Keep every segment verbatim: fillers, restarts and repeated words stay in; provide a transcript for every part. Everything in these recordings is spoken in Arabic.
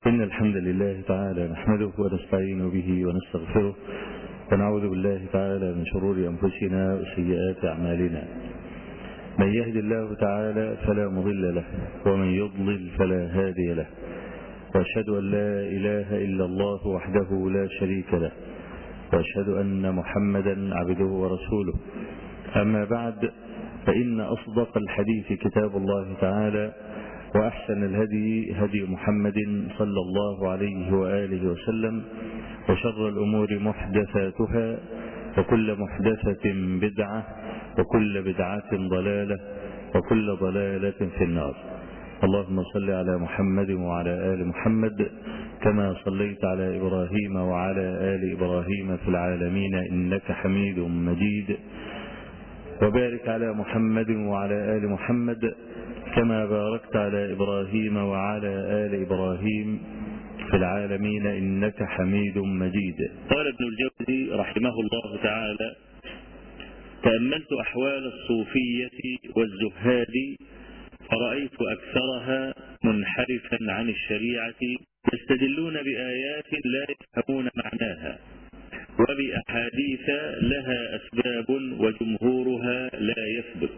إن الحمد لله تعالى نحمده ونستعين به ونستغفره ونعوذ بالله تعالى من شرور أنفسنا وسيئات أعمالنا. من يهد الله تعالى فلا مضل له ومن يضلل فلا هادي له، وأشهد أن لا إله إلا الله وحده لا شريك له، وأشهد أن محمدا عبده ورسوله. أما بعد، فإن أصدق الحديث كتاب الله تعالى، وأحسن الهدي هدي محمد صلى الله عليه وآله وسلم، وشر الأمور محدثاتها، وكل محدثة بدعة، وكل بدعة ضلالة، وكل ضلالة في النار. اللهم صل على محمد وعلى آل محمد كما صليت على إبراهيم وعلى آل إبراهيم في العالمين إنك حميد مجيد، وبارك على محمد وعلى آل محمد كما باركت على إبراهيم وعلى آل إبراهيم في العالمين إنك حميد مجيد. قال ابن الجوزي رحمه الله تعالى: تأملت أحوال الصوفية والزهاد فرأيت أكثرها منحرفا عن الشريعة، يستدلون بآيات لا يفهمون معناها، وبأحاديث لها أسباب وجمهورها لا يثبت.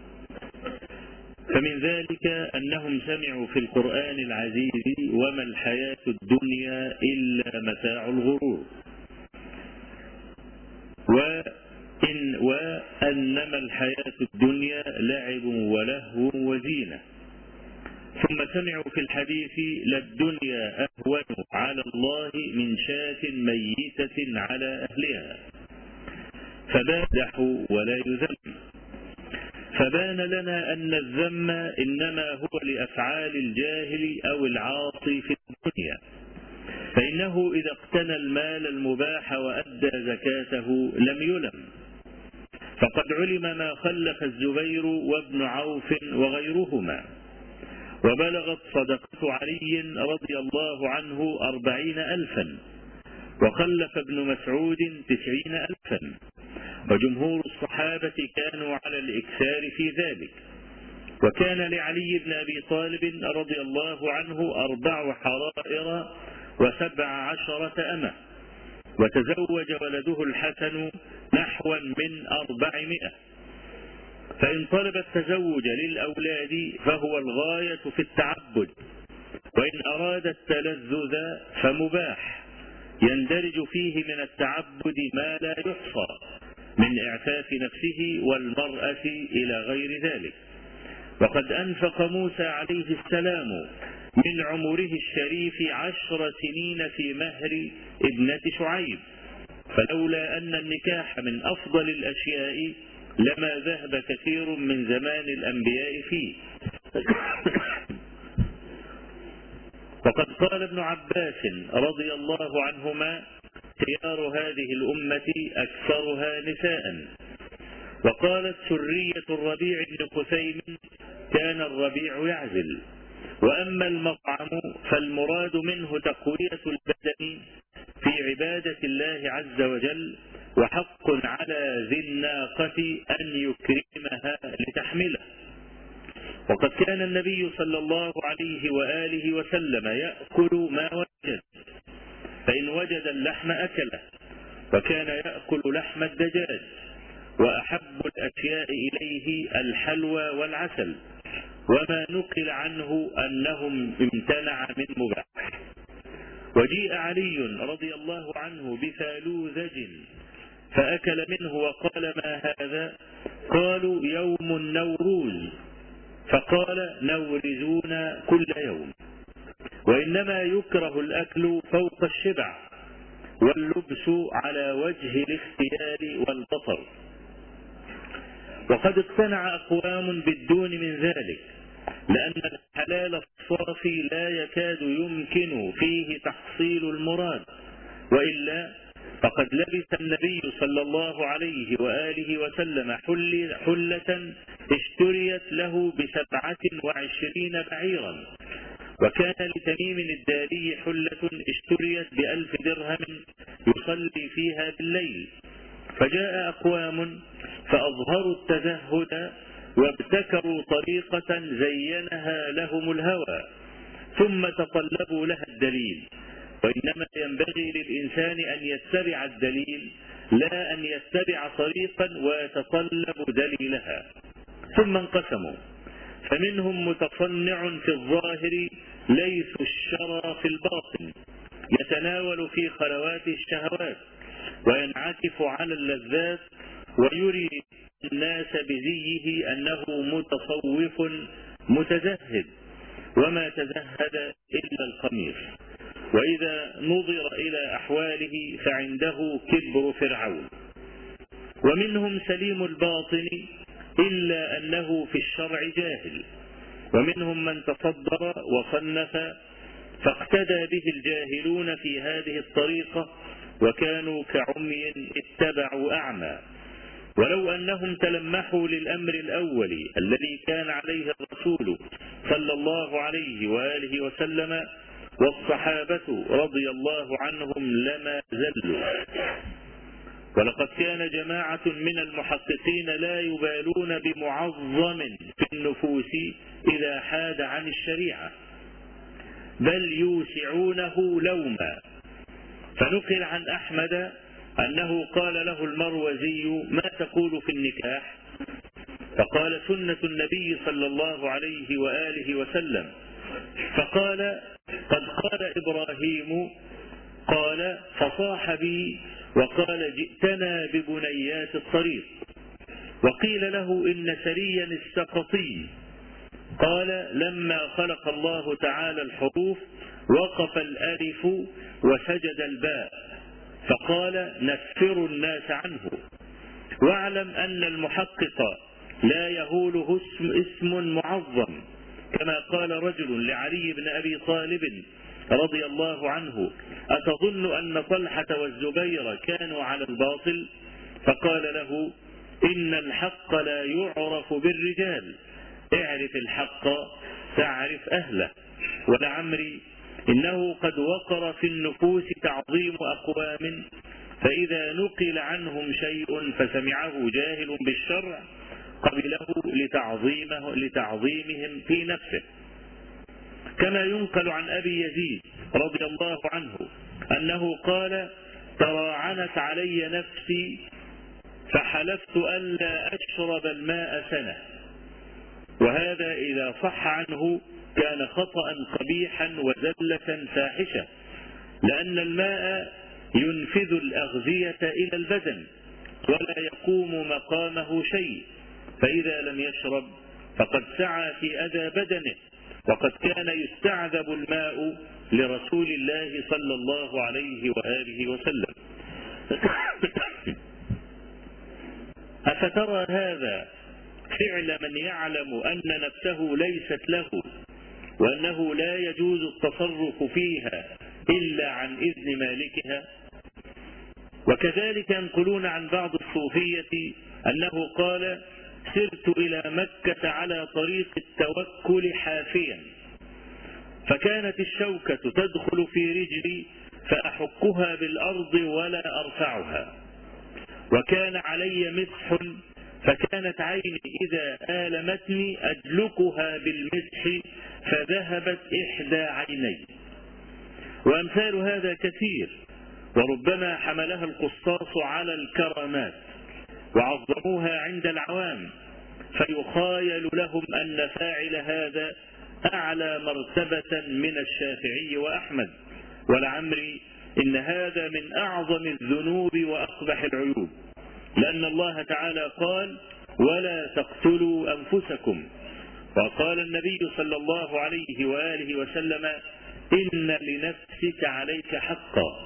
فمن ذلك أنهم سمعوا في القرآن العزيز: وما الحياة الدنيا إلا متاع الغرور، وإن وأنما الحياة الدنيا لعب ولهو وزينة. ثم سمعوا في الحديث: للدنيا أهون على الله من شاة ميتة على أهلها، فبادحوا ولا يذم. فبان لنا أن الذم إنما هو لأفعال الجاهل أو العاصي في الدنيا، فإنه إذا اقتنى المال المباح وأدى زكاته لم يلم. فقد علم ما خلف الزبير وابن عوف وغيرهما، وبلغت صدقة علي رضي الله عنه أربعين ألفا، وخلف ابن مسعود تسعين ألفا، وجمهور الصحابة كانوا على الإكثار في ذلك. وكان لعلي بن أبي طالب رضي الله عنه أربع حرائر وسبع عشرة أمة، وتزوج ولده الحسن نحوا من أربعمائة. فإن طلب التزوج للأولاد فهو الغاية في التعبد، وإن أراد التلذذ فمباح يندرج فيه من التعبد ما لا يحصى من إعفاف نفسه والمرأة إلى غير ذلك. وقد أنفق موسى عليه السلام من عمره الشريف عشر سنين في مهر ابنة شعيب، فلولا أن النكاح من أفضل الأشياء لما ذهب كثير من زمان الأنبياء فيه. وقد قال ابن عباس رضي الله عنهما: خيار هذه الأمة أكثرها نساء. وقالت سرية الربيع بن خثيم: كان الربيع يعزل. وأما المطعم فالمراد منه تقوية البدن في عبادة الله عز وجل، وحق على ذي الناقة أن يكرمها لتحمله. وقد كان النبي صلى الله عليه وآله وسلم يأكل ما وجد، فإن وجد اللحم أكله، وكان يأكل لحم الدجاج، وأحب الأشياء إليه الحلوى والعسل، وما نقل عنه أنهم امتنع من مباح. وجيء علي رضي الله عنه بفالوذج فأكل منه وقال: ما هذا؟ قالوا: يوم النوروز. فقال: نورزون كل يوم. وإنما يكره الأكل فوق الشبع، واللبس على وجه الاختيار والبطر. وقد اقتنع أقوام بالدون من ذلك، لأن الحلال الصافي لا يكاد يمكن فيه تحصيل المراد، وإلا فقد لبس النبي صلى الله عليه وآله وسلم حلة اشتريت له بسبعة وعشرين بعيرا، وكان لتميم الداري حلة اشتريت بألف درهم يصلي فيها بالليل. فجاء أقوام فأظهروا التزهد وابتكروا طريقة زينها لهم الهوى، ثم تطلبوا لها الدليل، وإنما ينبغي للإنسان أن يتبع الدليل لا أن يتبع طريقا ويتطلب دليلها. ثم انقسموا، فمنهم متصنع في الظاهر ليس الشرى في الباطن، يتناول في خلوات الشهوات وينعكف على اللذات ويري الناس بزيه أنه متصوف متزهد، وما تزهد إلا الخمير، وإذا نظر إلى أحواله فعنده كبر فرعون. ومنهم سليم الباطن إلا أنه في الشرع جاهل، ومنهم من تصدر وصنف فاقتدى به الجاهلون في هذه الطريقة وكانوا كعمي اتبعوا أعمى. ولو أنهم تلمحوا للأمر الأول الذي كان عليه الرسول صلى الله عليه وآله وسلم والصحابة رضي الله عنهم لما زلوا. ولقد كان جماعة من المحققين لا يبالون بمعظم في النفوس إذا حاد عن الشريعة، بل يوسعونه لوما. فنقل عن أحمد أنه قال له المروزي: ما تقول في النكاح؟ فقال: سنة النبي صلى الله عليه وآله وسلم. فقال: قد قال إبراهيم، قال فصاح بي وقال: جئتنا ببنيات الطريق. وقيل له: إن سريا السقطي قال: لما خلق الله تعالى الحروف وقف الألف وسجد الباء، فقال: نفر الناس عنه. واعلم أن المحقق لا يهوله اسم, اسم معظم، كما قال رجل لعلي بن أبي طالب رضي الله عنه: أتظن أن طلحة والزبير كانوا على الباطل؟ فقال له: إن الحق لا يعرف بالرجال، اعرف الحق تعرف أهله. ولعمري إنه قد وقر في النفوس تعظيم أقوام، فإذا نقل عنهم شيء فسمعه جاهل بالشرع قبله لتعظيمه لتعظيمهم في نفسه. كما ينقل عن أبي يزيد رضي الله عنه أنه قال: تراعنت علي نفسي فحلفت ألا أشرب الماء سنة. وهذا إذا صح عنه كان خطأ قبيحا وزلة فاحشة، لأن الماء ينفذ الأغذية إلى البدن ولا يقوم مقامه شيء، فإذا لم يشرب فقد سعى في أذى بدنه. وقد كان يستعذب الماء لرسول الله صلى الله عليه وآله وسلم. أفترى هذا فعل من يعلم أن نفسه ليست له وأنه لا يجوز التصرف فيها إلا عن إذن مالكها؟ وكذلك ينقلون عن بعض الصوفية أنه قال: سرت إلى مكة على طريق التوكل حافيا، فكانت الشوكة تدخل في رجلي فأحكها بالأرض ولا أرفعها، وكان علي مسح، فكانت عيني إذا آلمتني أدلكها بالمسح فذهبت إحدى عيني. وأمثال هذا كثير، وربما حملها القصاص على الكرامات وعظموها عند العوام، فيخايل لهم أن فاعل هذا أعلى مرتبة من الشافعي وأحمد. ولعمري إن هذا من أعظم الذنوب وأقبح العيوب، لأن الله تعالى قال: ولا تقتلوا أنفسكم. وقال النبي صلى الله عليه وآله وسلم: إن لنفسك عليك حقا.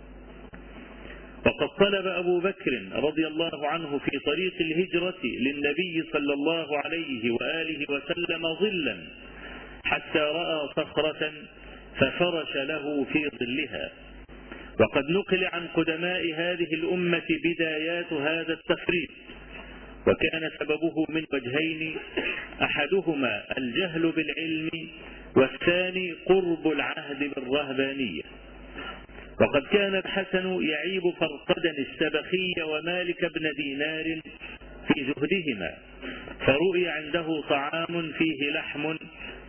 وقد طلب أبو بكر رضي الله عنه في طريق الهجرة للنبي صلى الله عليه وآله وسلم ظلا حتى رأى صخرة ففرش له في ظلها. وقد نقل عن قدماء هذه الأمة بدايات هذا التفريط، وكان سببه من وجهين: أحدهما الجهل بالعلم، والثاني قرب العهد بالرهبانية. وقد كان الحسن يعيب فرقدا السبخي ومالك بن دينار في زهدهما، فرؤي عنده طعام فيه لحم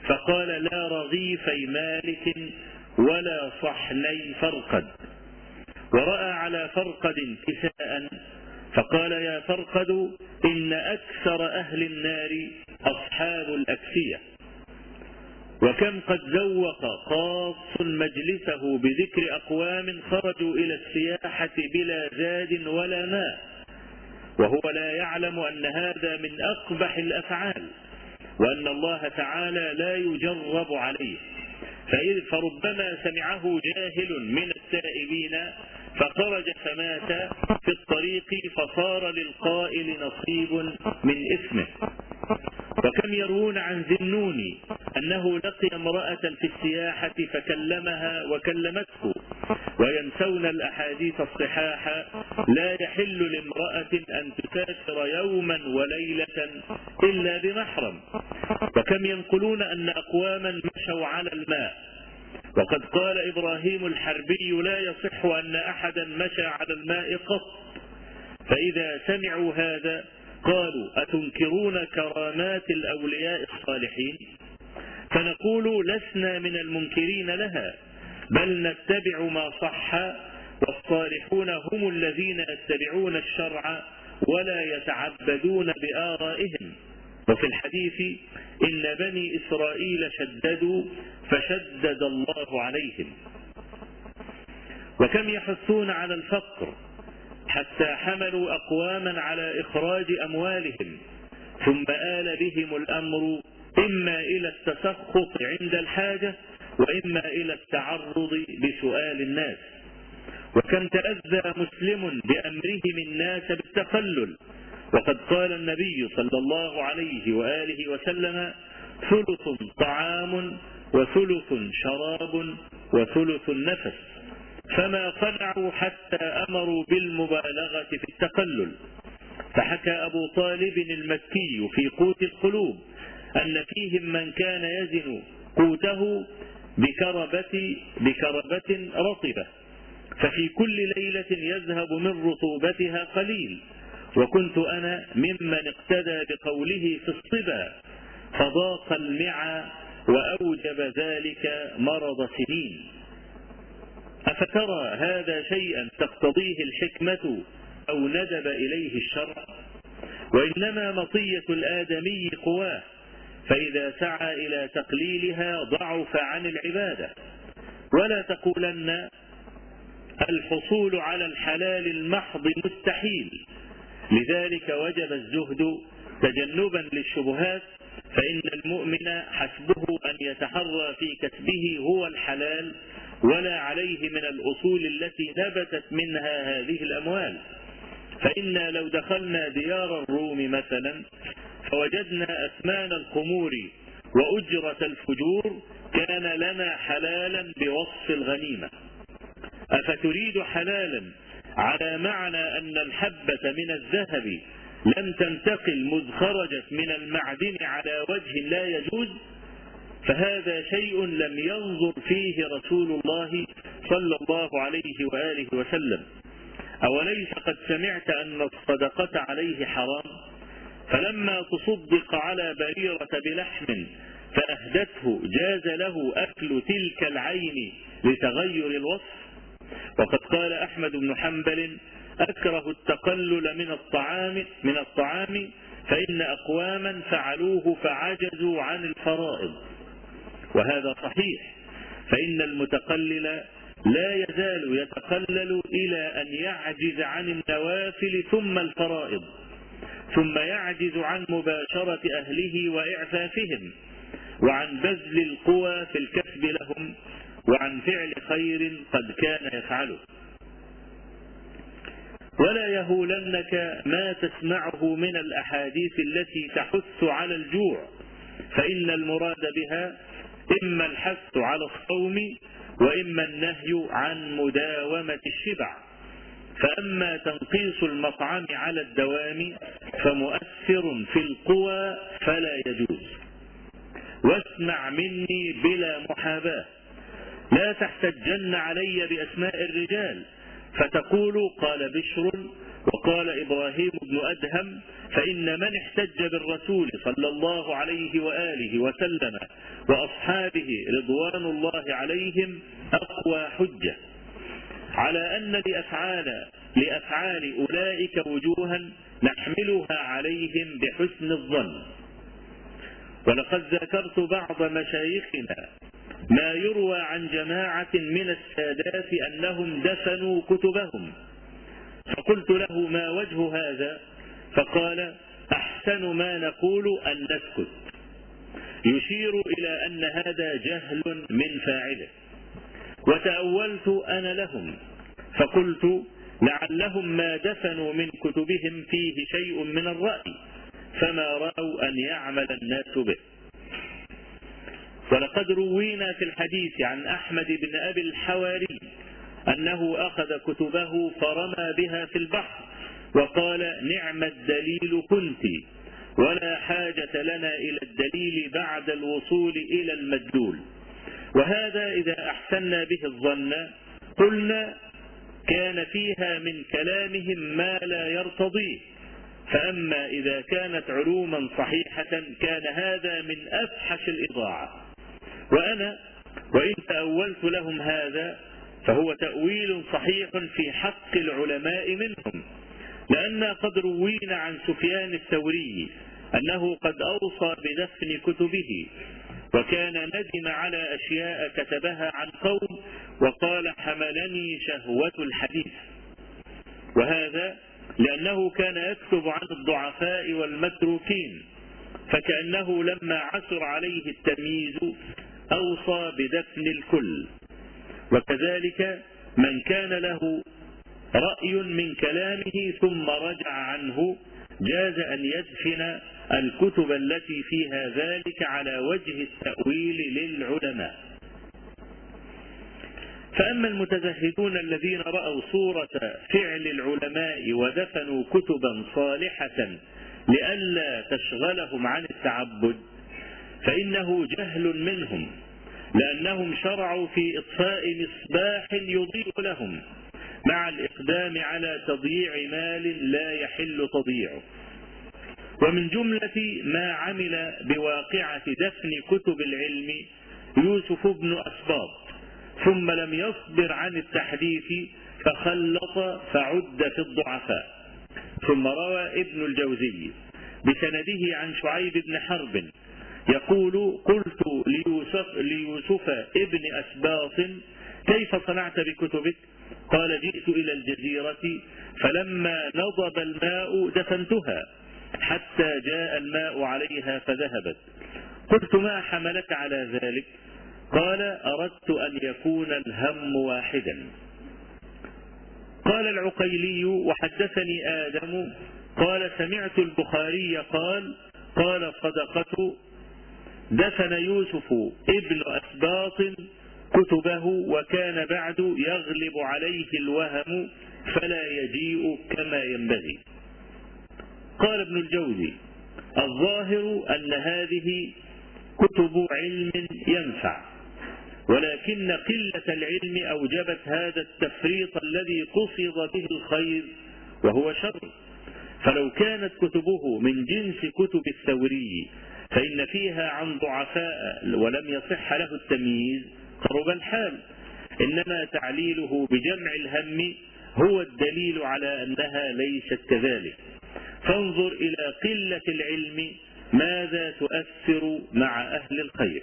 فقال لا رغيفي مالك ولا صحني فرقد. ورأى على فرقد كساء فقال يا فرقد إن أكثر أهل النار أصحاب الأكسية. وكم قد زوق قاص مجلسه بذكر أقوام خرجوا إلى السياحة بلا زاد ولا ماء، وهو لا يعلم أن هذا من أقبح الأفعال، وأن الله تعالى لا يجرب عليه، فربما سمعه جاهل من التائبين فخرج فمات في الطريق فصار للقائل نصيب من إثمه. وكم يروون عن ذنون أنه لقي امرأة في السياحة فكلمها وكلمته، وينسون الأحاديث الصحاح لا يحل لامرأة أن تسافر يوما وليلة إلا بمحرم. وكم ينقلون أن أقواما مشوا على الماء، وقد قال إبراهيم الحربي لا يصح أن أحدا مشى على الماء قط. فإذا سمعوا هذا قالوا أتنكرون كرامات الأولياء الصالحين؟ فنقول لسنا من المنكرين لها، بل نتبع ما صح، والصالحون هم الذين يتبعون الشرع ولا يتعبدون بآرائهم. وفي الحديث إن بني إسرائيل شددوا فشدد الله عليهم. وكم يحثون على الفقر حتى حملوا أقواما على إخراج أموالهم، ثم آل بهم الأمر إما إلى التسخط عند الحاجة وإما إلى التعرض بسؤال الناس. وكم تأذى مسلم بأمرهم الناس بالتخلل، وقد قال النبي صلى الله عليه وآله وسلم ثلث طعام وثلث شراب وثلث نفس، فما قنعوا حتى أمروا بالمبالغة في التقلل. فحكى أبو طالب المكي في قوت القلوب أن فيهم من كان يزن قوته بكربة, بكربة رطبة، ففي كل ليلة يذهب من رطوبتها قليل، وكنت أنا ممن اقتدى بقوله في الصبا، فضاق المعى وأوجب ذلك مرض سنين. أفترى هذا شيئا تقتضيه الحكمة أو ندب إليه الشرع؟ وإنما مطية الآدمي قواه، فإذا سعى إلى تقليلها ضعف عن العبادة. ولا تقولن الحصول على الحلال المحض مستحيل، لذلك وجب الزهد تجنبا للشبهات، فإن المؤمن حسبه أن يتحرى في كسبه هو الحلال ولا عليه من الأصول التي نبتت منها هذه الأموال. فإنا لو دخلنا ديار الروم مثلا فوجدنا أثمان الخمور وأجرة الفجور كان لنا حلالا بوصف الغنيمة. أفتريد حلالا على معنى أن الحبة من الذهب لم تنتقل مذ خرجت من المعدن على وجه لا يجوز؟ فهذا شيء لم ينظر فيه رسول الله صلى الله عليه وآله وسلم. أوليس قد سمعت أن الصدقة عليه حرام؟ فلما تصدق على بريرة بلحم فأهدته جاز له أكل تلك العين لتغير الوصف. وقد قال أحمد بن حنبل أكره التقلل من الطعام من الطعام فإن أقواما فعلوه فعجزوا عن الفرائض. وهذا صحيح، فإن المتقلل لا يزال يتقلل إلى أن يعجز عن النوافل ثم الفرائض، ثم يعجز عن مباشرة أهله وإعفافهم، وعن بذل القوى في الكسب لهم، وعن فعل خير قد كان يفعله. ولا يهولنك ما تسمعه من الأحاديث التي تحث على الجوع، فإن المراد بها إما الحث على الصوم وإما النهي عن مداومة الشبع. فأما تنقيص المطعم على الدوام فمؤثر في القوى فلا يجوز. واسمع مني بلا محاباة، لا تحتجن علي بأسماء الرجال فتقول قال بشر وقال إبراهيم بن أدهم، فإن من احتج بالرسول صلى الله عليه وآله وسلم وأصحابه رضوان الله عليهم أقوى حجة على أن لأفعال, لأفعال أولئك وجوها نحملها عليهم بحسن الظن. ولقد ذكرت بعض مشايخنا ما يروى عن جماعة من السادات أنهم دفنوا كتبهم، فقلت له ما وجه هذا؟ فقال أحسن ما نقول أن نسكت، يشير إلى أن هذا جهل من فاعله. وتأولت أنا لهم فقلت لعلهم ما دفنوا من كتبهم فيه شيء من الرأي فما رأوا أن يعمل الناس به. ولقد روينا في الحديث عن أحمد بن أبي الحواري أنه أخذ كتبه فرمى بها في البحر وقال نعم الدليل كنت، ولا حاجة لنا إلى الدليل بعد الوصول إلى المدلول. وهذا إذا أحسنا به الظن قلنا كان فيها من كلامهم ما لا يرتضيه، فأما إذا كانت علوما صحيحة كان هذا من أفحش الإضاعة. وأنا وإن تأولت لهم هذا فهو تأويل صحيح في حق العلماء منهم، لأن قد روينا عن سفيان الثوري أنه قد أوصى بدفن كتبه، وكان ندم على أشياء كتبها عن قوم وقال حملني شهوة الحديث، وهذا لأنه كان يكتب عن الضعفاء والمتروكين، فكأنه لما عثر عليه التمييز أوصى بدفن الكل. وكذلك من كان له رأي من كلامه ثم رجع عنه جاز أن يدفن الكتب التي فيها ذلك على وجه التأويل للعلماء. فأما المتزهدون الذين رأوا صورة فعل العلماء ودفنوا كتبا صالحة لئلا تشغلهم عن التعبد فإنه جهل منهم، لأنهم شرعوا في إطفاء مصباح يضيء لهم مع الإقدام على تضييع مال لا يحل تضييعه. ومن جملة ما عمل بواقعة دفن كتب العلم يوسف بن أسباط، ثم لم يصبر عن التحديث فخلط فعد في الضعفاء. ثم روى ابن الجوزي بسنده عن شعيب بن حرب يقول قلت ليوسف, ليوسف ابن أسباط كيف صنعت بكتبك؟ قال جئت إلى الجزيرة فلما نضب الماء دفنتها حتى جاء الماء عليها فذهبت. قلت ما حملك على ذلك؟ قال أردت أن يكون الهم واحدا. قال العقيلي وحدثني آدم قال سمعت البخاري قال قال صدقة دفن يوسف ابن أسباط كتبه وكان بعد يغلب عليه الوهم فلا يجيء كما ينبغي. قال ابن الجوزي الظاهر أن هذه كتب علم ينفع، ولكن قلة العلم أوجبت هذا التفريط الذي قصد به الخير وهو شر. فلو كانت كتبه من جنس كتب الثوري فإن فيها عن ضعفاء ولم يصح له التمييز قرب الحال، إنما تعليله بجمع الهم هو الدليل على أنها ليست كذلك. فانظر إلى قلة العلم ماذا تؤثر مع أهل الخير.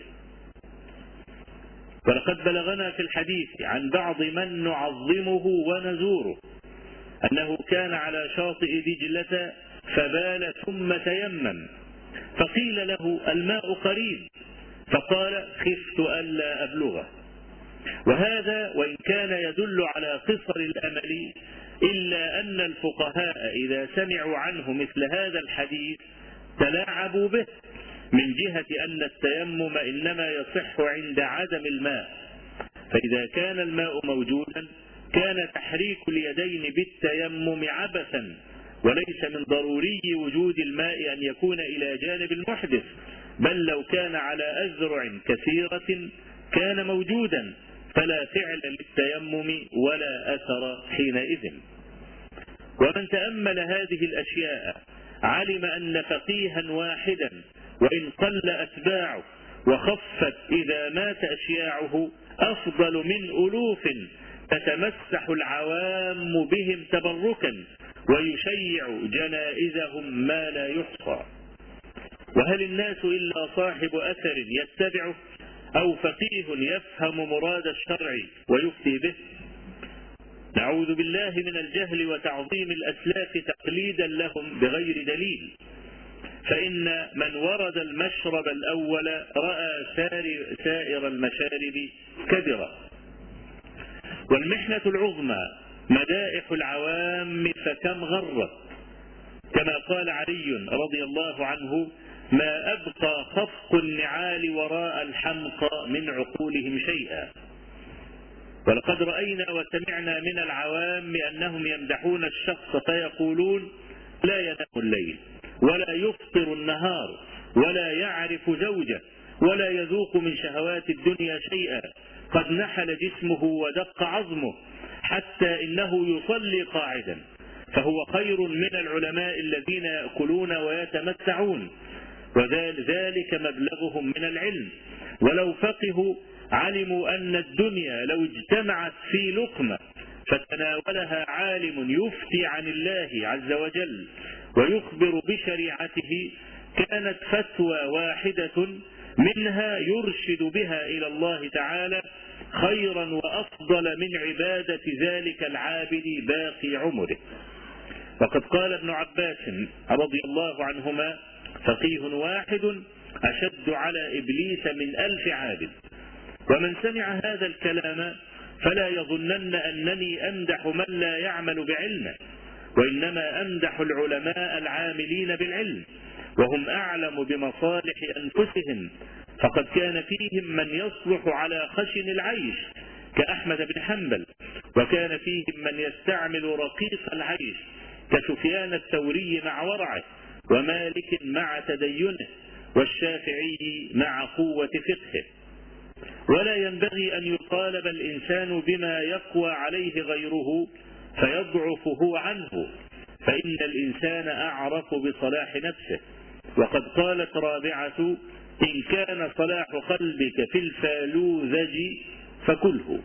ولقد بلغنا في الحديث عن بعض من نعظمه ونزوره أنه كان على شاطئ دجلة فبال ثم تيمم، فقيل له الماء قريب فقال خفت ألا أبلغه. وهذا وإن كان يدل على قصر الأمل إلا أن الفقهاء إذا سمعوا عنه مثل هذا الحديث تلاعبوا به، من جهة أن التيمم إنما يصح عند عدم الماء، فإذا كان الماء موجودا كان تحريك اليدين بالتيمم عبثا، وليس من ضروري وجود الماء أن يكون إلى جانب المحدث، بل لو كان على أذرع كثيرة كان موجودا فلا فعل للتيمم ولا أثر حينئذ. ومن تأمل هذه الأشياء علم أن فقيها واحدا وإن قل أتباعه وخفت إذا مات أشياعه أفضل من ألوف تتمسح العوام بهم تبركا ويشيع جنائزهم ما لا يحصى. وهل الناس إلا صاحب أثر يتبعه أو فقيه يفهم مراد الشرع ويفتي به؟ نعوذ بالله من الجهل وتعظيم الأسلاف تقليدا لهم بغير دليل، فإن من ورد المشرب الأول رأى سائر المشارب كدرا. والمحنة العظمى مدائح العوام فكم غرت، كما قال علي رضي الله عنه: ما أبقى خفق النعال وراء الحمقى من عقولهم شيئا. ولقد رأينا وسمعنا من العوام أنهم يمدحون الشخص فيقولون: لا ينام الليل ولا يفطر النهار ولا يعرف زوجه ولا يذوق من شهوات الدنيا شيئا، قد نحل جسمه ودق عظمه حتى إنه يصلي قاعدا، فهو خير من العلماء الذين يأكلون ويتمتعون، وذلك مبلغهم من العلم. ولو فقهوا علموا أن الدنيا لو اجتمعت في لقمة فتناولها عالم يفتي عن الله عز وجل ويخبر بشريعته كانت فتوى واحدة منها يرشد بها إلى الله تعالى خيرا وأفضل من عبادة ذلك العابد باقي عمره. وقد قال ابن عباس رضي الله عنهما: فقيه واحد أشد على إبليس من ألف عابد. ومن سمع هذا الكلام فلا يظنن أنني أمدح من لا يعمل بعلمه، وإنما أمدح العلماء العاملين بالعلم، وهم أعلم بمصالح أنفسهم، فقد كان فيهم من يصلح على خشن العيش كأحمد بن حنبل، وكان فيهم من يستعمل رقيق العيش كسفيان الثوري مع ورعه، ومالك مع تدينه، والشافعي مع قوة فقهه. ولا ينبغي أن يطالب الإنسان بما يقوى عليه غيره فيضعف هو عنه، فإن الإنسان أعرف بصلاح نفسه. وقد قالت رابعة: إن كان صلاح قلبك في الفالوذج فكله.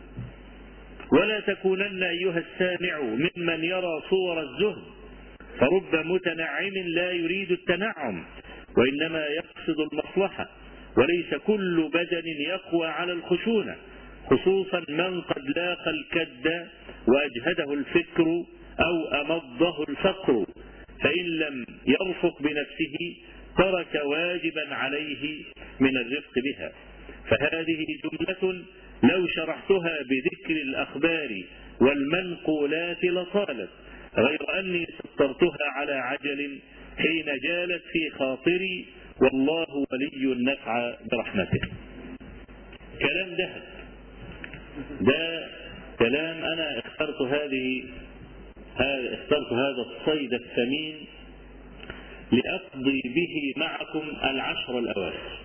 ولا تكونن أيها السامع ممن يرى صور الزهد، فرب متنعم لا يريد التنعم وإنما يقصد المصلحة، وليس كل بدن يقوى على الخشونة، خصوصا من قد لاقى الكد وأجهده الفكر أو أمضه الفقر، فإن لم يرفق بنفسه ترك واجبا عليه من الرفق بها. فهذه جملة لو شرحتها بذكر الأخبار والمنقولات لطالت، غير أني سطرتها على عجل حين جالت في خاطري، والله ولي النفع برحمته. كلام ده ده كلام أنا اخترت هذه اخترت هذا الصيد الثمين لأقضي به معكم العشر الأواخر،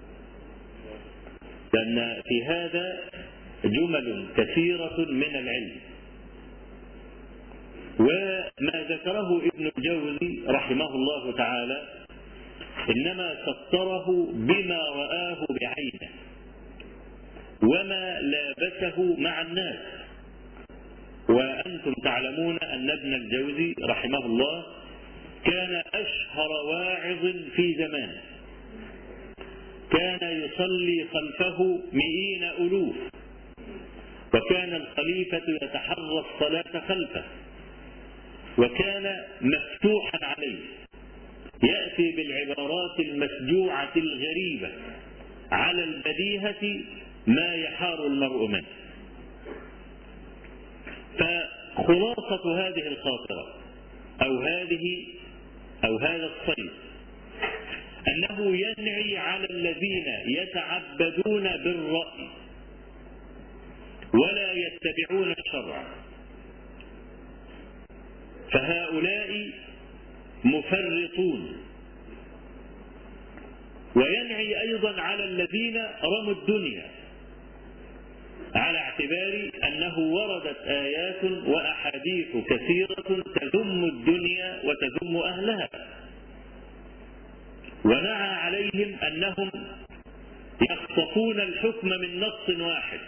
لأن في هذا جمل كثيرة من العلم. وما ذكره ابن الجوزي رحمه الله تعالى إنما سطره بما رآه بعينه وما لابسه مع الناس. وأنتم تعلمون أن ابن الجوزي رحمه الله كان أشهر واعظ في زمانه، كان يصلي خلفه مئين ألوف، وكان الخليفة يتحرى الصلاة خلفه، وكان مفتوحا عليه، يأتي بالعبارات المسجوعة الغريبة على البديهة ما يحار المرء منه. فخلاصة هذه الخاطرة أو هذه أو هذا الصيد أنه ينعي على الذين يتعبدون بالرأي ولا يتبعون الشرع، فهؤلاء مفرطون. وينعي أيضا على الذين رموا الدنيا، على اعتبار أنه وردت آيات وأحاديث كثيرة تذم الدنيا وتذم أهلها، ونعى عليهم أنهم يخطفون الحكم من نص واحد،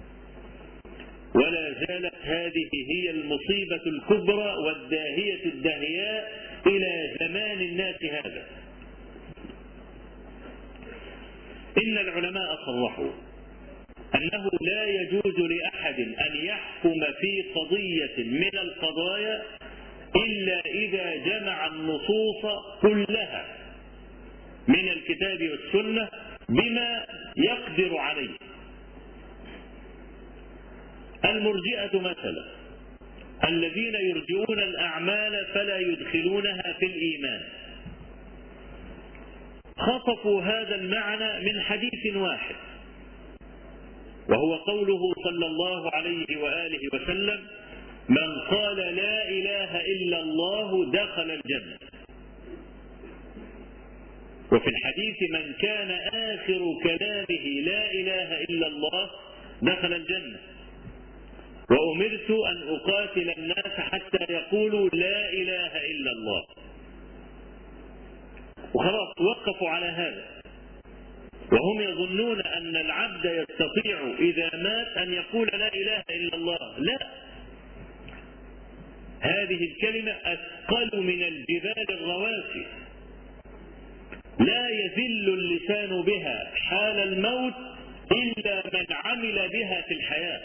ولا زالت هذه هي المصيبة الكبرى والداهية الداهياء إلى زمان الناس هذا. إن العلماء صرحوا أنه لا يجوز لأحد أن يحكم في قضية من القضايا إلا إذا جمع النصوص كلها من الكتاب والسنة بما يقدر عليه. المرجئة مثلا الذين يرجئون الأعمال فلا يدخلونها في الإيمان خطفوا هذا المعنى من حديث واحد، وهو قوله صلى الله عليه وآله وسلم: من قال لا إله إلا الله دخل الجنة. وفي الحديث: من كان آخر كلامه لا إله إلا الله دخل الجنة. وأمرت أن أقاتل الناس حتى يقولوا لا إله إلا الله. وخلاص وقفوا على هذا، وهم يظنون أن العبد يستطيع إذا مات أن يقول لا إله إلا الله. لا، هذه الكلمة أثقل من الجبال الرواسي، لا يذل اللسان بها حال الموت إلا من عمل بها في الحياة،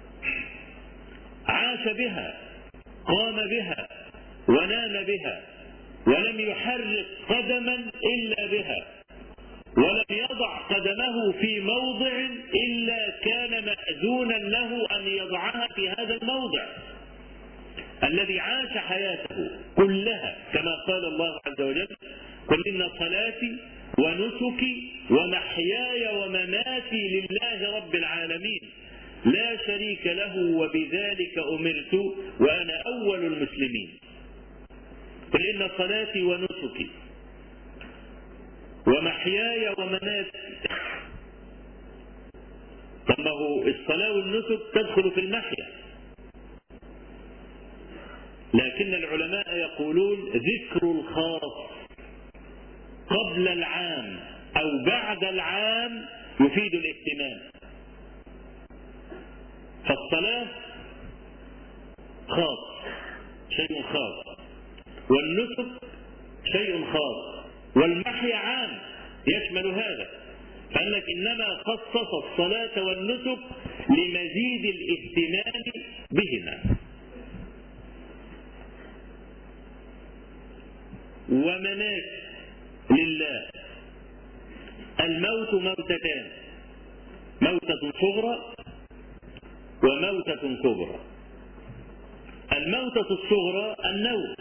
عاش بها، قام بها، ونام بها، ولم يحرك قدما إلا بها، ولم يضع قدمه في موضع إلا كان مأذونا له أن يضعها في هذا الموضع، الذي عاش حياته كلها كما قال الله عز وجل: قل إن صلاتي ونسكي ومحياي ومماتي لله رب العالمين لا شريك له وبذلك أمرت وأنا أول المسلمين. قل إن صلاتي ونسكي ومحياي ومماتي. طب ما هو الصلاة والنسك تدخل في المحيا، لكن العلماء يقولون ذكر الخاص قبل العام أو بعد العام يفيد الاهتمام. فالصلاة خاص، شيء خاص، والنسك شيء خاص، والمحيا عام يشمل هذا، فأنك إنما خصص الصلاة والنسك لمزيد الاهتمام بهما. ومنات لله. الموت موتتان: موتة صغرى وموتة كبرى. الموتة الصغرى النوم،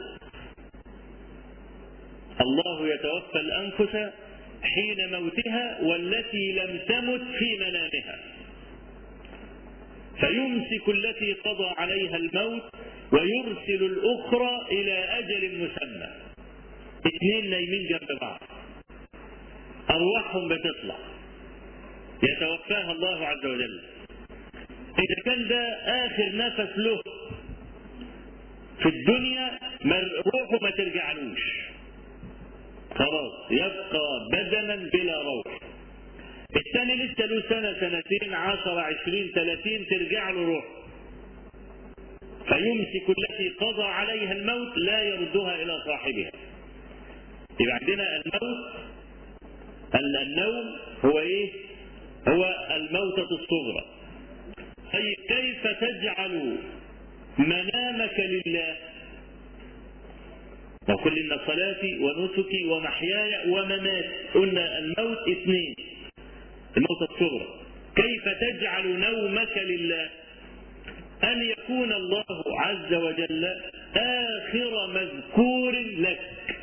الله يتوفى الأنفس حين موتها والتي لم تمت في منامها، فيمسك التي قضى عليها الموت ويرسل الأخرى إلى أجل مسمى. اثنين نايمين جنب بعض، أرواحهم بتطلع، يتوفاها الله عز وجل. إذا كان ده آخر نفس له في الدنيا روحه ما ترجعلوش، خلاص يبقى بدنا بلا روح. الثاني لسه له سنة سنتين عشر عشرين ثلاثين ترجع له روح، فيمسك التي قضى عليها الموت لا يردها إلى صاحبها. يبقى عندنا الموت، النوم هو إيه؟ هو الموتة الصغرى. طيب كيف تجعل منامك لله؟ وقل إن صلاتي ونسكي ومحياي ومماتي، قلنا الموت اثنين، الموتة الصغرى. كيف تجعل نومك لله؟ أن يكون الله عز وجل آخر مذكور لك.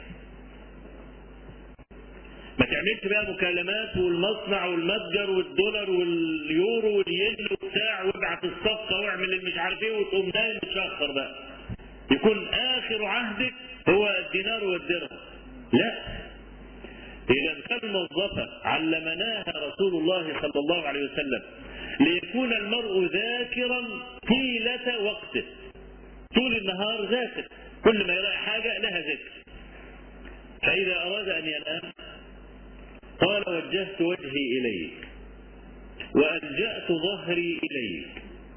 ما تعملش بقى مكالمات والمصنع والمتجر والدولار واليورو والين وبتاع وابعت الصفقة واعمل اللي مش عارف ايه وتقوم نايم متشخر بقى. يكون آخر عهدك هو الدينار والدرهم. لا، إذا فالموظفة علمناها رسول الله صلى الله عليه وسلم ليكون المرء ذاكرا طيلة وقته، طول النهار ذاكر، كل ما يلاقي حاجة لها ذكر. فإذا أراد أن ينام قال وجهت وجهي إليك وألجأت ظهري إليك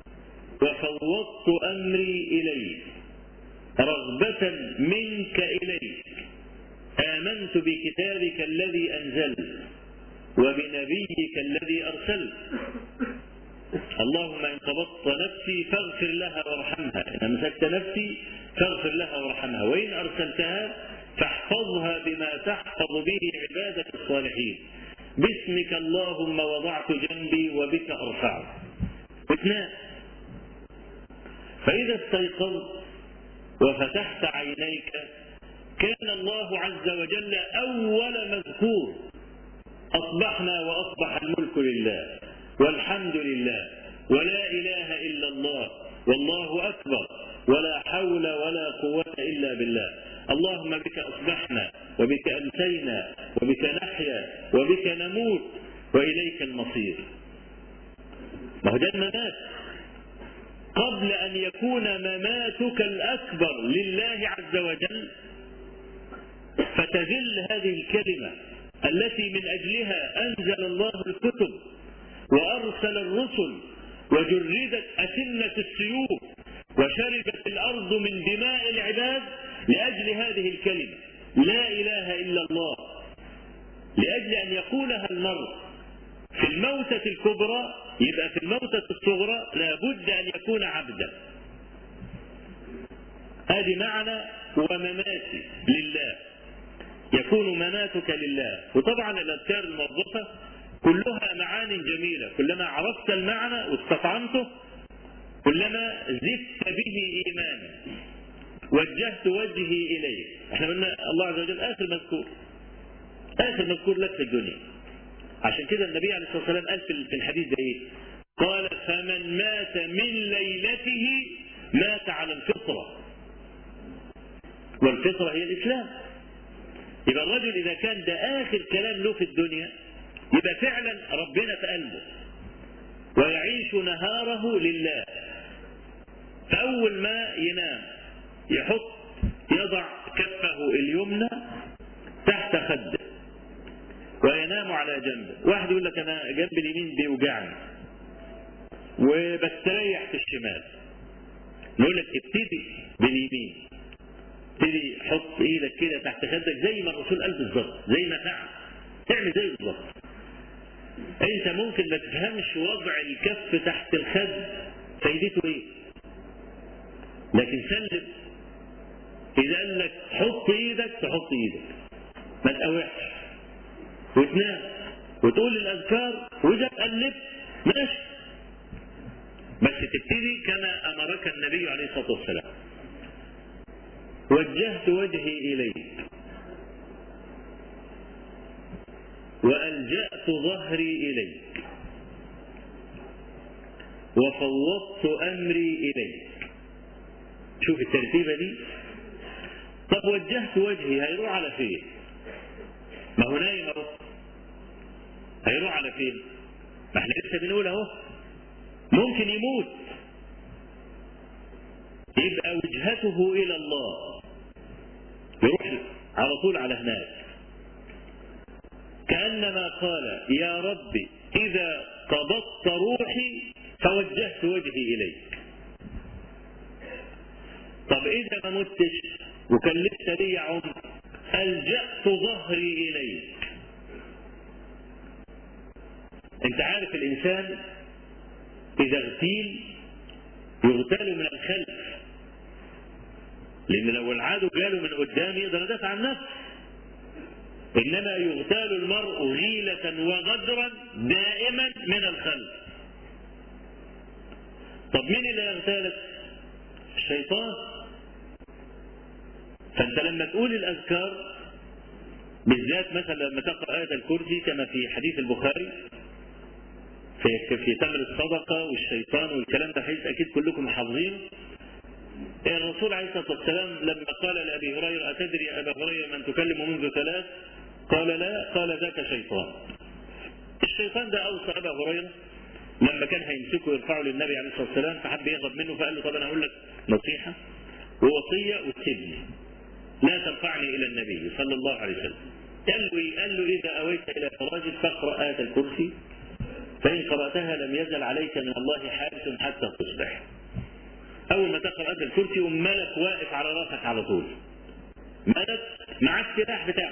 وفوضت أمري إليك رغبة منك إليك آمنت بكتابك الذي أنزلت وبنبيك الذي أرسلت اللهم إن قبضت نفسي فاغفر لها وارحمها إن أمسكت نفسي فاغفر لها وارحمها وإن أرسلتها فاحفظها بما تحفظ به عبادك الصالحين باسمك اللهم وضعت جنبي وبك أرفعه. وتنام فإذا استيقظت وفتحت عينيك كان الله عز وجل أول مذكور. أصبحنا وأصبح الملك لله والحمد لله ولا إله إلا الله والله أكبر ولا حول ولا قوة إلا بالله. اللهم بك أصبحنا وبك أمسينا وبك نحيا وبك نموت وإليك المصير. ما هو ده الممات قبل أن يكون مماتك الأكبر لله عز وجل فتذل هذه الكلمة التي من أجلها أنزل الله الكتب وأرسل الرسل وجردت أسنة السيوف وشربت الأرض من دماء العباد لأجل هذه الكلمة لا إله إلا الله، لأجل أن يقولها المرء في الموتة الكبرى. يبقى في الموتة الصغرى لابد أن يكون عبدا. هذه معنى ومماتي لله، يكون مماتك لله. وطبعا الأذكار الموظفة كلها معاني جميلة، كلما عرفت المعنى واستطعمته كلما زدت به إيمانا. وجهت وجهي إليه، احنا قلنا الله عز وجل آخر مذكور آخر مذكور لك في الدنيا. عشان كده النبي عليه الصلاة والسلام قال في الحديث ده ايه؟ قال فمن مات من ليلته مات على الفطرة، والفطرة هي الإسلام. يبقى الرجل إذا كان ده آخر كلام له في الدنيا يبقى فعلا ربنا في قلبه ويعيش نهاره لله. فأول ما ينام يحط يضع كفه اليمنى تحت خده وينام على جنبه. واحد يقول لك أنا جنب اليمين بيوجعني وبستريح في الشمال، نقول لك ابتدي باليمين، ابتدي حط ايدك كده تحت خدك زي ما الرسول قال بالظبط، زي ما فعل تعمل زي بالظبط. انت ممكن ما تفهمش وضع الكف تحت الخد فايدته ايه، لكن سلم. اذا قال لك حط ايدك تحط ايدك، ما تقاوحش وتنام وتقول الاذكار واذا قلبت ماشي، بس تبتدي كما امرك النبي عليه الصلاه والسلام. وجهت وجهي اليك وألجأت ظهري إليك وفوضت أمري إليك. شوف الترتيبة دي. طب وجهت وجهي هيروح على فين؟ ما هو نايم اهو، هيروح على فين؟ ما احنا لسه بنقول اهو ممكن يموت، يبقى وجهته إلى الله، يروح على طول على هناك. كأنما قال يا ربي إذا قبضت روحي فوجهت وجهي إليك. طب إذا ما متش وكان لسه لي عمر ألجأت ظهري إليك. أنت عارف الإنسان إذا اغتيل يغتال من الخلف، لأن لو العدو جاله من قدام يقدر يدافع عن نفسه، إنما يغتال المرء غيلة وغدرا دائما من الخلف. طب مين اللي يغتالك؟ الشيطان. فأنت لما تقول الأذكار بالذات مثلا لما تقرأ آية الكرسي كما في حديث البخاري في في تمر الصدقة والشيطان والكلام ده، حديث أكيد كلكم حافظينه. الرسول عليه الصلاة والسلام لما قال لأبي هريرة أتدري يا أبا هريرة من تكلم منذ ثلاث؟ قال لا. قال ذاك شيطان. الشيطان ده أوصى أبا هريرة لما كان هيمسكه يرفعه للنبي عليه الصلاة والسلام فحب يهرب منه، فقال له طب أنا أقول لك نصيحة ووصية وتسيبني، لا ترفعني إلى النبي صلى الله عليه وسلم. قال له قال له إذا أويت إلى فراجك فاقرأ آية الكرسي فإن قرأتها لم يزل عليك من الله حارس حتى تصبح. أول ما تقرأ آية الكرسي وملك واقف على راسك على طول، ملك مع السلاح بتاعه.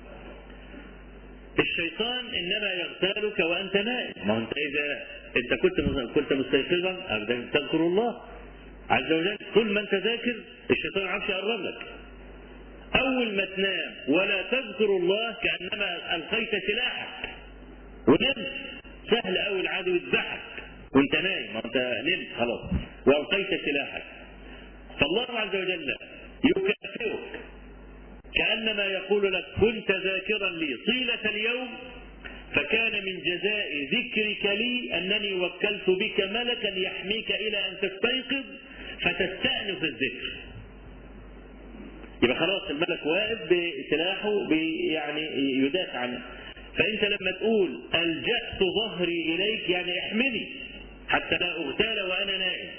الشيطان إنما يغتالك وأنت نائم، ما أنت إذا أنت كنت كنت مستيقظا أبدا تذكر الله عز وجل، طول ما أنت ذاكر الشيطان ما يعرفش يقرب لك. أول ما تنام ولا تذكر الله كأنما ألقيت سلاحك ونمت، سهل أوي العدو يذبحك وأنت نايم، ما أنت نمت خلاص وألقيت سلاحك. فالله عز وجل يكافئك كأنما يقول لك كنت ذاكرا لي طيلة اليوم، فكان من جزاء ذكرك لي أنني وكلت بك ملكا يحميك إلى أن تستيقظ فتستأنف الذكر. يبقى خلاص الملك واقف بسلاحه يعني يدافع عنه. فأنت لما تقول ألجأت ظهري إليك يعني احمني حتى لا أغتال وأنا نائم.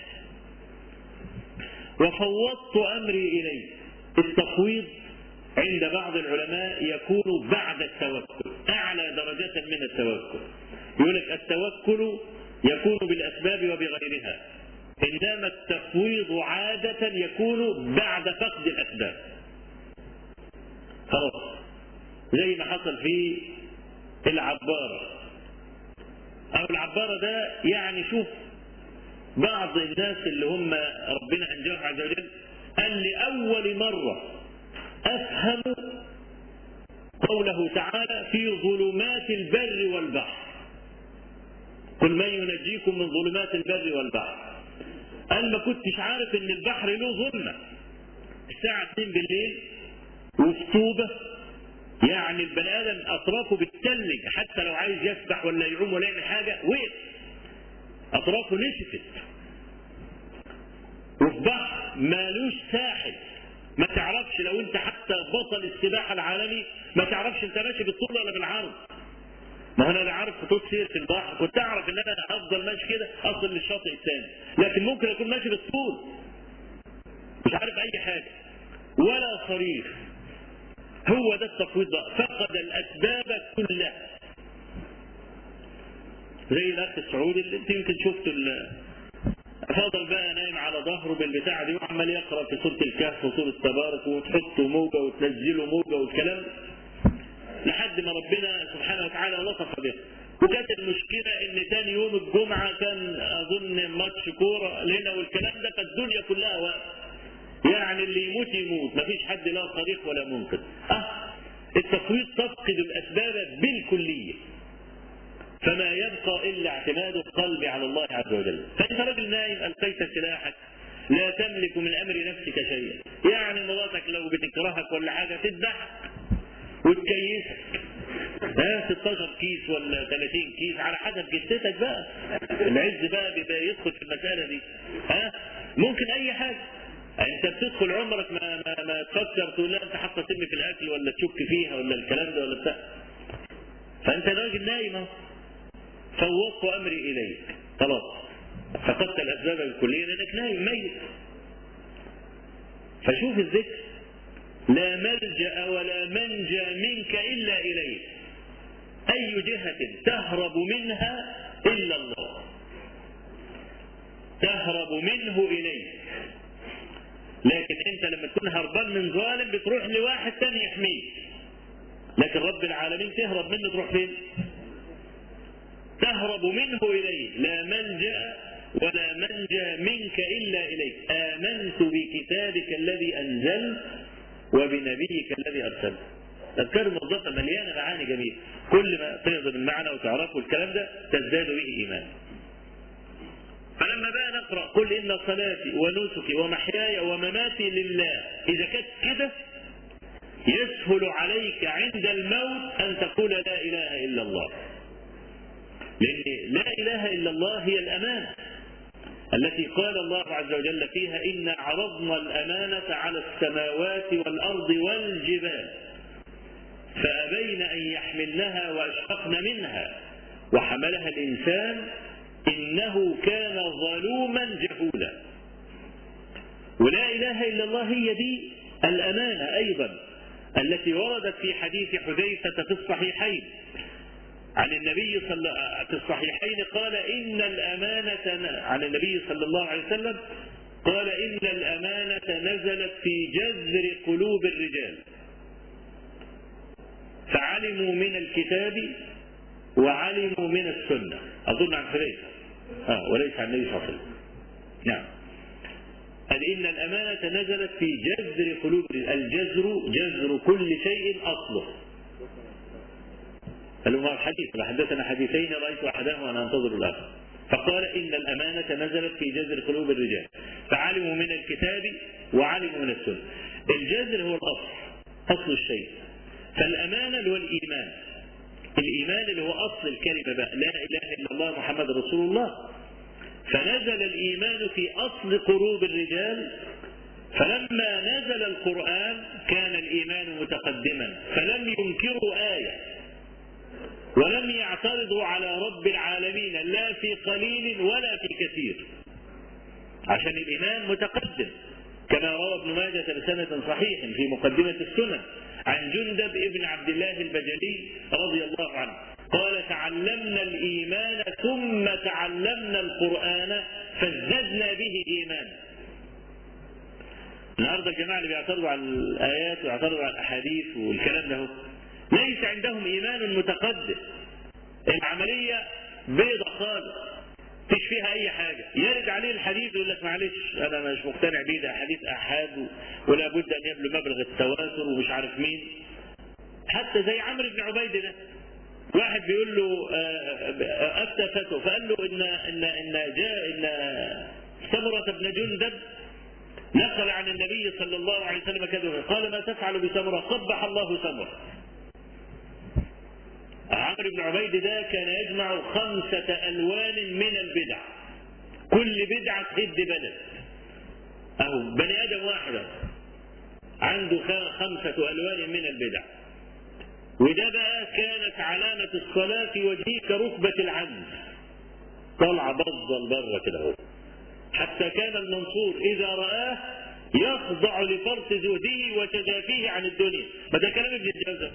وفوضت أمري إليك. التفويض عند بعض العلماء يكون بعد التوكل، أعلى درجة من التوكل. يقول لك التوكل يكون بالأسباب وبغيرها، إنما التفويض عادة يكون بعد فقد الأسباب. خلاص زي ما حصل في العبارة أو العبارة ده، يعني شوف بعض الناس اللي هم ربنا أنجاهم عز وجل قال لأول مرة أفهم قوله تعالى في ظلمات البر والبحر، قل من ينجيكم من ظلمات البر والبحر. قال ما كنتش عارف ان البحر له ظلمة الساعة اتنين بالليل وفي طوبة، يعني البني آدم أطرافه بتتلج حتى لو عايز يسبح ولا يعوم ولا يعمل حاجة وقف أطرافه نشفت. وفي بحر مالوش ساحل، ما تعرفش لو انت حتى بطل السباحة العالمي ما تعرفش انت ماشي بالطول ولا بالعرض. ما انا لا عارف خطوط سير في البحر، كنت اعرف ان انا افضل ماشي كده اصل للشاطئ الثاني، لكن ممكن اكون ماشي بالطول مش عارف اي حاجة ولا صريخ. هو ده التفويض بقى، فقد الاسباب كلها. زي الاخ السعودي اللي انت يمكن شفته، فضل بقى نايم على ظهره بالبتاع دي وعمال يقرا في سوره الكهف وسوره تبارك وتحطه موجه وتنزله موجه والكلام، لحد ما ربنا سبحانه وتعالى لطف به. وكانت المشكله ان ثاني يوم الجمعه كان اظن ماتش كوره لنا والكلام ده، فالدنيا كلها واقفه، يعني اللي يموت يموت، مفيش حد لا صريخ ولا منقذ. اه التفويض تفقد الاسباب بالكليه، فما يبقى إلا اعتماد القلب على الله عز وجل. فأنت راجل نايم ألقيت سلاحك، لا تملك من أمر نفسك شيئا. يعني مراتك لو بتكرهك ولا حاجة تذبحك وتكيسك، ها ستاشر كيس ولا ثلاثين كيس على حسب جثتك بقى. العز بقى بيبقى يدخل في المسألة دي، ها ممكن أي حاجة. أنت بتدخل عمرك ما ما, ما تفكر تقول لا أنت حاطة سم في الأكل ولا تشك فيها ولا الكلام ده ولا بتاع. فأنت راجل نايم اهو. فوضت أمري إليك، خلاص فقدت الأسباب الكلية لأنك نايم ميت. فشوف الذكر، لا ملجأ ولا منجى منك إلا إليك، أي جهة تهرب منها إلا الله، تهرب منه إليك. لكن أنت لما تكون هربان من ظالم بتروح لواحد تاني يحميك، لكن رب العالمين تهرب منه تروح فين؟ تهرب منه إليه. لا ملجأ ولا منجى منك إلا إليك. آمنت بكتابك الذي أنزلت وبنبيك الذي أرسلت. أذكار الموظفة مليانة معاني جميلة، كل ما تنظم المعنى وتعرفه الكلام ده تزداد به إيمان. فلما بقى نقرأ قل إن صلاتي ونسكي ومحياي ومماتي لله، إذا كانت كده يسهل عليك عند الموت أن تقول لا إله إلا الله، لأن لا إله إلا الله هي الأمانة التي قال الله عز وجل فيها إن عرضنا الأمانة على السماوات والأرض والجبال فأبين أن يحملنها وأشفقن منها وحملها الإنسان إنه كان ظلوما جهولا. ولا إله إلا الله هي دي الأمانة أيضا التي وردت في حديث حذيفة في الصحيحين عن النبي صلى في الصحيحين قال إن الأمانة عن النبي صلى الله عليه وسلم قال إن الأمانة نزلت في جذر قلوب الرجال فعلموا من الكتاب وعلموا من السنة. أظن عن حذيفة آه وليس عن النبي صلى الله عليه وسلم. نعم. قال إن الأمانة نزلت في جذر قلوب الجذر جذر كل شيء أصله. قالوا الحديث حدثنا حديثين رأيت أحدهما وأنا أنتظر الآخر. فقال إن الأمانة نزلت في جذر قلوب الرجال فعلموا من الكتاب وعلموا من السنة. الجذر هو الأصل، أصل الشيء. فالأمانة اللي هو الإيمان، الإيمان اللي هو أصل الكلمة بقى لا إله إلا الله محمد رسول الله. فنزل الإيمان في أصل قلوب الرجال، فلما نزل القرآن كان الإيمان متقدما فلم ينكروا آية ولم يعترضوا على رب العالمين لا في قليل ولا في كثير، عشان الإيمان متقدم كما روى ابن ماجه بسند صحيح في مقدمة السنن عن جندب ابن عبد الله البجلي رضي الله عنه قال تعلمنا الإيمان ثم تعلمنا القرآن فازددنا به إيمانا. النهارده الجماعة اللي بيعترضوا على الآيات ويعترضوا على الأحاديث والكلام ده ليس عندهم إيمان متقدم، العملية بيضة خالص مفيش فيها أي حاجة. يرد عليه الحديث يقول لك معلش أنا مش مقتنع بيه، ده حديث أحاد ولا بد أن يبلغ مبلغ التواتر ومش عارف مين. حتى زي عمرو بن عبيد ده واحد بيقول له أفتى فتوى فقال له إن إن إن جاء إن سمرة بن جندب نقل عن النبي صلى الله عليه وسلم كذا قال ما تفعل بسمرة قبح الله سمرة. عمرو بن عبيد ده كان يجمع خمسة ألوان من البدع، كل بدعة تهد بلد. أهو بني آدم واحد عنده خمسة ألوان من البدع، وده بقى كانت علامة الصلاة في وجهه كركبة العنز طلع بظل بره كده اهو، حتى كان المنصور إذا رآه يخضع لفرط زهده وتجافيه عن الدنيا. فده كلام ابن الجوزي.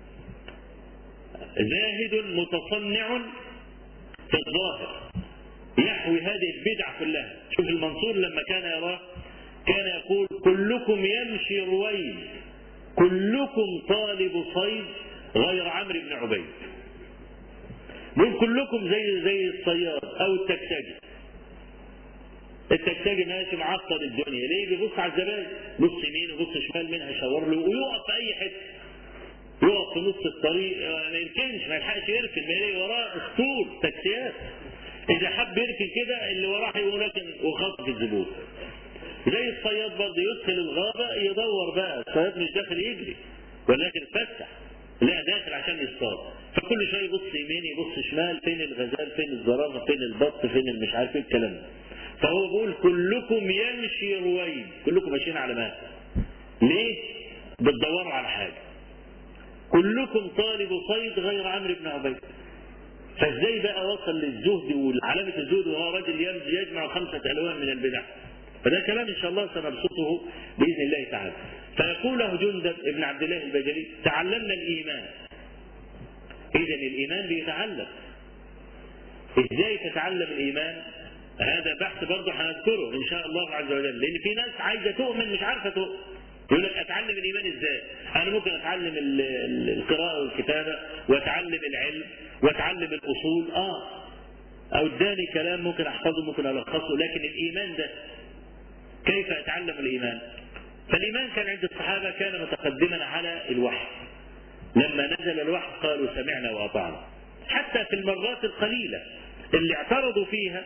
زاهد متصنع في الظاهر يحوي هذه البدع كلها. شوف المنصور لما كان يراه كان يقول كلكم يمشي رويد كلكم طالب صيد غير عمرو بن عبيد. بيقول كلكم زي زي الصياد او التكتاجي. التكتاجي ماشي معطل الدنيا ليه؟ بيبص على الزبائن، بص يمين وبص شمال منها يشاور له ويقف في اي حته، يقف في نص الطريق ما يركنش ما يلحقش يركن ما يلاقي وراه اسطول تاكسيات، اذا حب يركن كده اللي وراه هيقوم راكن وخاطف الزبون. زي الصياد برضه يدخل الغابه يدور بقى، الصياد مش داخل يجري ولكن فتح لا داخل عشان يصطاد، فكل شويه يبص يمين يبص شمال فين الغزال فين الزرافه فين البط فين المش عارف ايه الكلام ده. فهو بيقول كلكم يمشي رويد كلكم ماشيين على ماء. ليه؟ بتدوروا على حاجه. كلكم طالب صيد غير عمرو بن عبيد. فازاي بقى وصل للزهد وعلامه الزهد وهو راجل يجمع خمسه الوان من البدع؟ فده كلام ان شاء الله سنبسطه باذن الله تعالى. فيقوله جندب ابن عبد الله البجلي تعلمنا الايمان. اذا الايمان بيتعلم. ازاي تتعلم الايمان؟ هذا بحث برضه هنذكره ان شاء الله عز وجل، لان في ناس عايزه تؤمن مش عارفه تؤمن. يقول لك اتعلم الايمان ازاي؟ انا ممكن اتعلم القراءه والكتابه واتعلم العلم واتعلم الاصول اه او اداني كلام ممكن احفظه ممكن الخصه، لكن الايمان ده كيف اتعلم الايمان؟ فالايمان كان عند الصحابه كان متقدما على الوحي. لما نزل الوحي قالوا سمعنا واطعنا. حتى في المرات القليله اللي اعترضوا فيها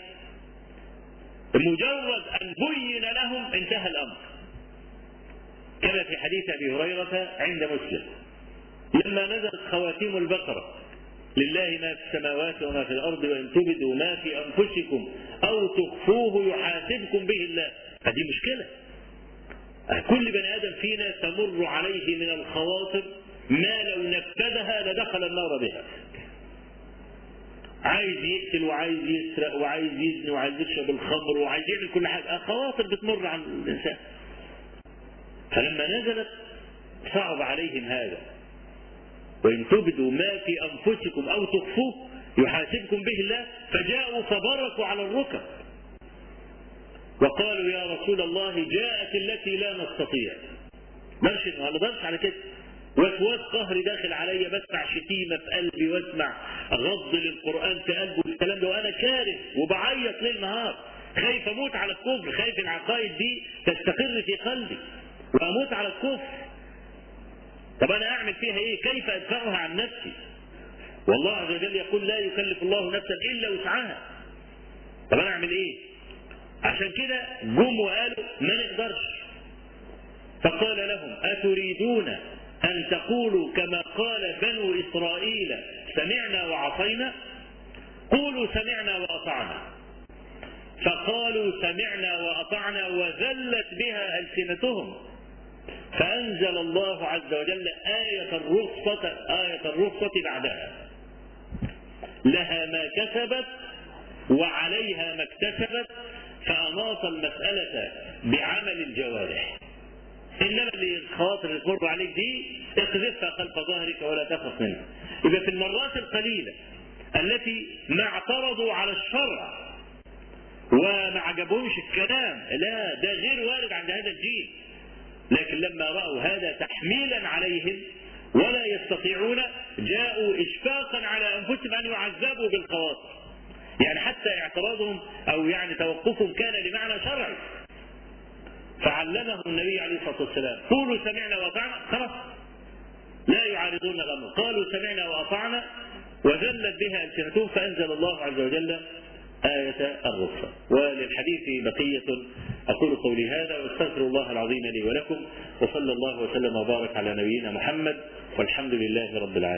مجرد ان بين لهم انتهى الامر. كما في حديث ابي هريره عند مسلم لما نزلت خواتيم البقره لله ما في السماوات وما في الارض وان تبدوا ما في انفسكم او تخفوه يحاسبكم به الله. فدي مشكله. كل بني ادم فينا تمر عليه من الخواطر ما لو نفذها لدخل النار بها. عايز يقتل وعايز يسرق وعايز يزني وعايز يشرب الخمر وعايز يعمل كل حاجه، خواطر بتمر على الانسان. فلما نزلت صعب عليهم هذا. وإن تبدوا ما في أنفسكم أو تخفوه يحاسبكم به الله. فجاءوا فبركوا على الركب وقالوا يا رسول الله جاءت التي لا نستطيع. ماشي ما نقدرش على كده. وسواس قهري داخل عليا، بسمع شتيمه في قلبي واسمع غض للقران في قلبي والكلام ده، وانا كاره وبعيط ليل نهار، خايف اموت على الكفر، خايف العقائد دي تستقر في قلبي واموت على الكفر. طب انا اعمل فيها ايه؟ كيف ادفعها عن نفسي؟ والله عز وجل يقول لا يكلف الله نفسا الا وسعها. طب انا اعمل ايه؟ عشان كده جم وقالوا ما نقدرش. فقال لهم أتريدون أن تقولوا كما قال بنو إسرائيل سمعنا وعصينا؟ قولوا سمعنا وأطعنا. فقالوا سمعنا وأطعنا وذلت بها ألسنتهم. فأنزل الله عز وجل آية الرخصة آية الرخصة بعدها لها ما كسبت وعليها ما اكتسبت، فأناط المسألة بعمل الجوارح. إنما اللي خاطر اللي تمر عليك دي اقذفها خلف ظهرك ولا تخف منها. يبقى في المرات القليلة التي ما اعترضوا على الشرع وما عجبهمش الكلام، لا ده غير وارد عند هذا الجيل، لكن لما رأوا هذا تحميلا عليهم ولا يستطيعون جاءوا إشفاقا على أنفسهم أن يعذبوا بالخواطر. يعني حتى اعتراضهم أو يعني توقفهم كان لمعنى شرعي. فعلمهم النبي عليه الصلاة والسلام قولوا سمعنا وأطعنا، خلاص لا يعارضون الأمر، قالوا سمعنا وأطعنا وذلت بها ألسنتهم. فأنزل الله عز وجل آية الرخصة. وللحديث بقية، أقول قولي هذا واستغفر الله العظيم لي ولكم، وصلى الله وسلم وبارك على نبينا محمد، والحمد لله رب العالمين.